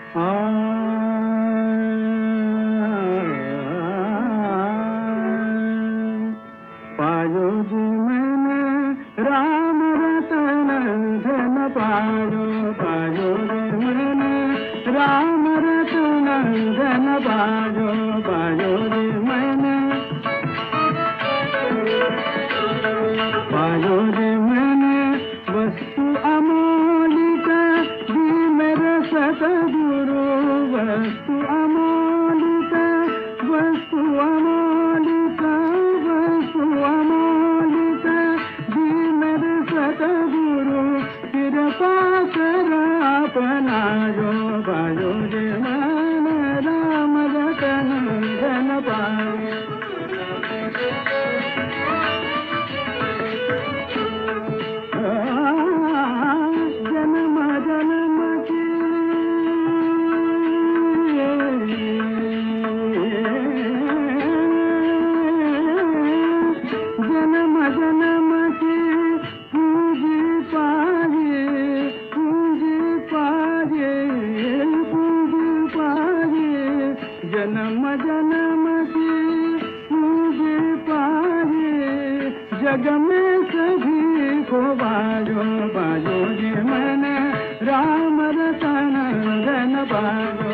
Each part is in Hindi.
पायो जी मैंने राम रतन धन पायो, पायो जी मैंने राम रतन धन पायो, पायो जी मैंने पायो जी मैंने वस्तु अमोलिक दी मेरे सतगुरु, वस्तु अमोलिक, वस्तु अमोलिक, वस्तु अमोलिक दी मेरे सतगुरु, कृपा कर अपनायो, पायो जी मैंने राम रतन धन पायो। जन्म जन्म की जन्म जन्म की पूंजी पाए, पूंजी पाए, पूंजी पाए, जन्म जन्म की पूंजी पाए, जग में सभी को बाजो, बाजो जी मैंने राम रतन धन पायो।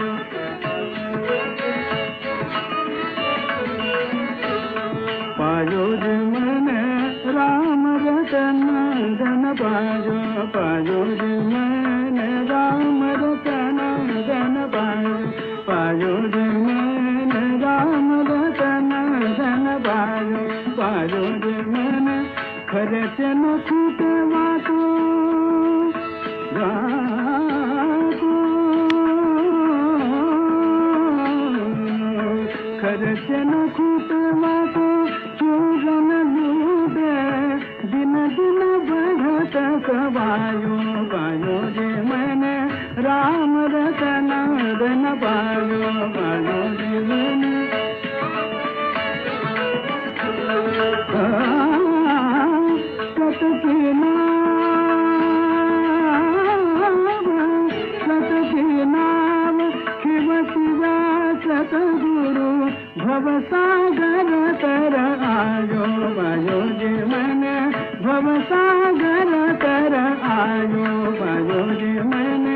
पायो जी मैंने राम रतन धन पायो, पायो जी मैंने राम रतन धन पायो, पायो जी मैंने राम रतन धन पायो, पायो जी मैंने खर्च न छूटवा को खर्च न छूटवा को चूरन लूटे, दिन दिन बढ़त सवायो, पायो जी मैंने राम रतन धन पायो, पायो जी मैंने सत की नाम शिव शिवा सतगुरु, भव सागर तर आयो, पायो जी मैंने भव सागर तर आयो, पायो जी मैंने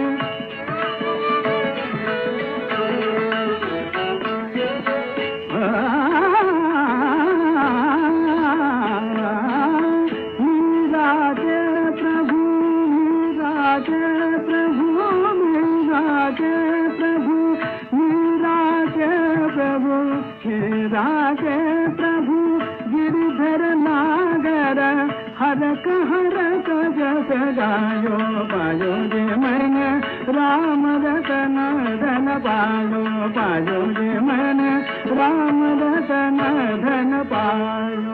राजे प्रभु गिरिधर नागर हरक हरक जस गायो, पायो जी मैंने राम रतन धन पायो, पायो जी मैंने राम रतन धन पायो।